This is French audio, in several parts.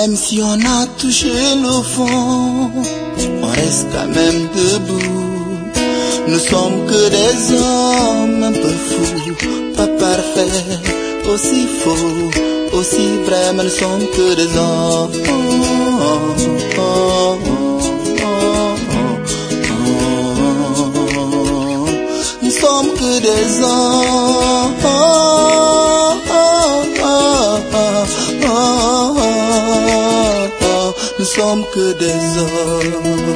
Même si on a touché le fond, on reste quand même debout. Nous sommes que des hommes un peu fous, pas parfaits, aussi faux, aussi vrais, mais nous sommes que des hommes. Nous sommes que des hommes. Nous sommes que des hommes.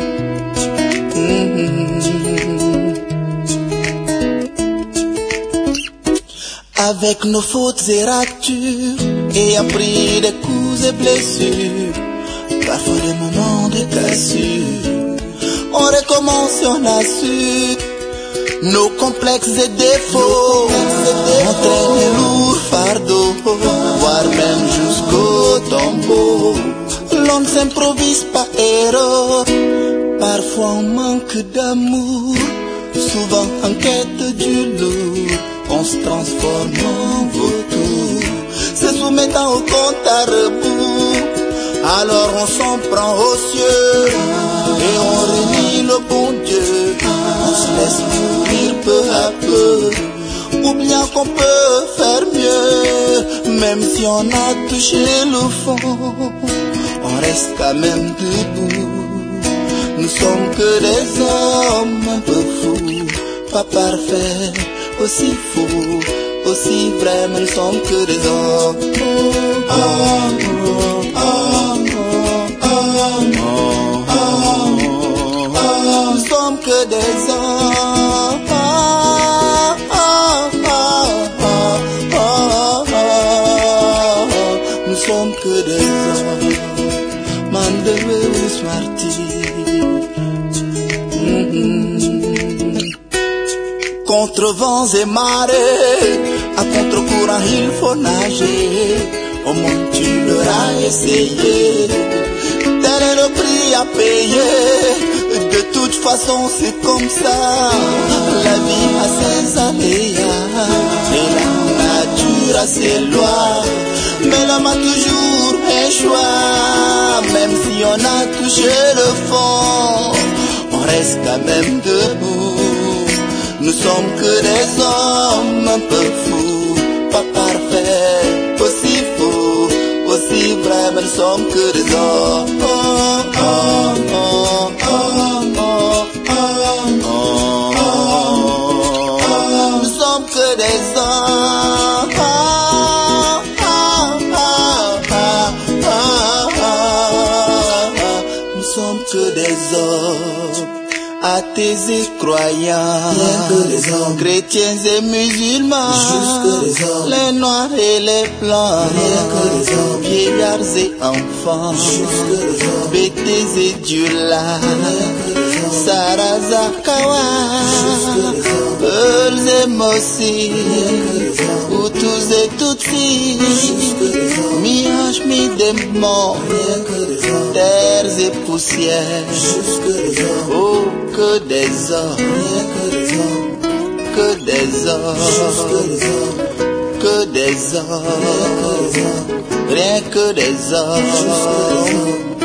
Avec nos fautes et ratures, et appris des coups et blessures, parfois des moments de cassure, on recommence et on assure nos complexes et défauts. On traîne les lourds fardeaux, voire même jusqu'au tombeau. L'on ne s'improvise pas héros, parfois on manque d'amour, souvent en quête du lourd. On se transforme en vautour, se soumettant au compte à rebours. Alors on s'en prend aux cieux et on renie le bon Dieu. On se laisse mourir peu à peu, oubliant qu'on peut faire mieux. Même si on a touché le fond, on reste quand même debout. Nous sommes que des hommes un peu fous, pas parfaits, aussi fous, aussi vrais, mais nous sommes que des hommes. Nous sommes que des hommes. Nous sommes que des hommes. Mandewé Smarty. Contre vents et marées, à contre-courant il faut nager. Au moins tu l'auras essayé. Tel est le prix à payer. De toute façon c'est comme ça. La vie a ses aléas et la nature a ses lois. Mais l'homme a toujours un choix. Même si on a touché le fond, on reste quand même debout. Nous sommes que des hommes un peu fous, pas parfaits, aussi faux, aussi vrais, mais nous sommes que des hommes. Nous sommes que des hommes. Nous sommes que des hommes. Athées et croyants, chrétiens et musulmans, les noirs et les blancs, vieillards et enfants, bêtés et diolas, Sarazakawa, Peuls et Mossi, Hutus et Tutsis, mi-ange, mi-démon, terres et poussières, oh, que des hommes, que des hommes, que des hommes, rien que des hommes.